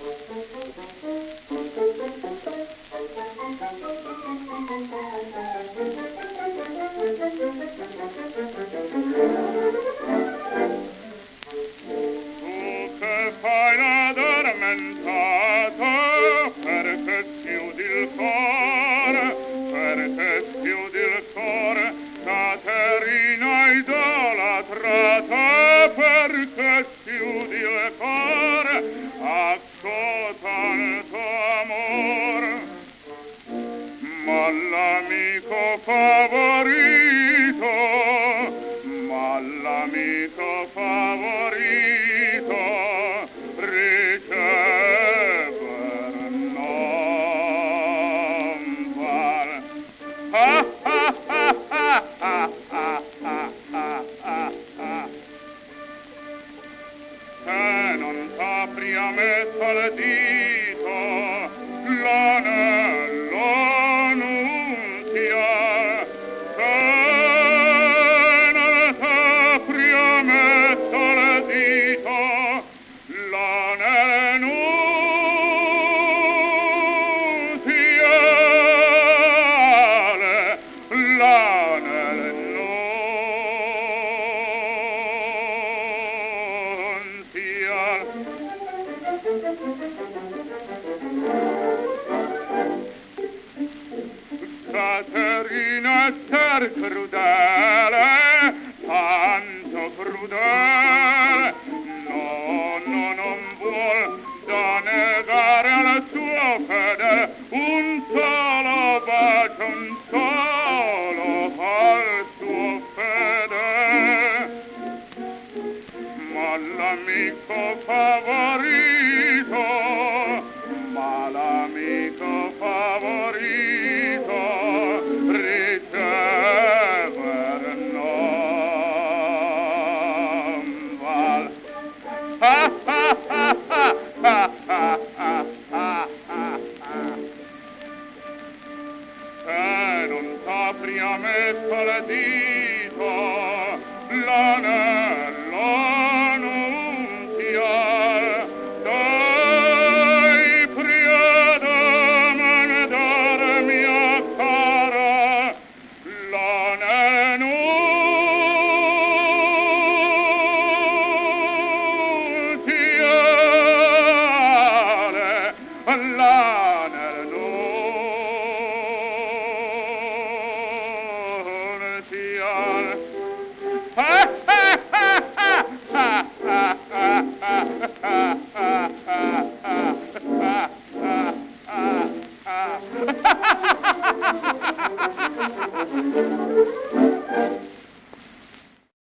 Fai l'addormentato perché chiudi il cuore, Caterina idolatrata perché chiudi il cuore a tanto amore. Ma l'amico favorito, ricever non val. Ah, ah, ah, ah, ah, ah, ah, ah, ah, ah. Se non t'apri a metto il dito, l'anello nunzia. Se non t'apri a metto il dito, l'anello nunziale, l'anello nunziale. Caterina è crudele, tanto crudele, no, non vuol da negare al suo fedele un solo bacio, un solo al suo fedele. Ma l'amico favorito, ricever non val. Ah, ah, ah, ah, ah, ah, ah, ah, ah, ah. Se non t'apri a metto il dito, l'anello nunziale, dai priada mandare mia cara, l'anello nunziale, l'anello nunziale. Ah, ah, ah, ah, ah, ah, ah, ah, ah, ah, ah, ah, ah, ah, ah.